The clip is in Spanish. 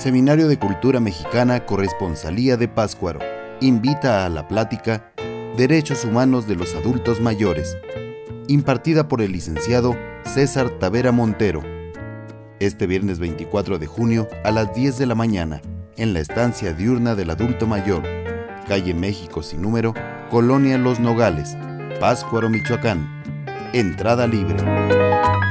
Seminario de Cultura Mexicana Corresponsalía de Pátzcuaro invita a la plática Derechos Humanos de los Adultos Mayores, impartida por el licenciado César Tavera Montero, este viernes 24 de junio a las 10 de la mañana, en la estancia diurna del adulto mayor, calle México sin número, Colonia Los Nogales, Pátzcuaro, Michoacán. Entrada libre.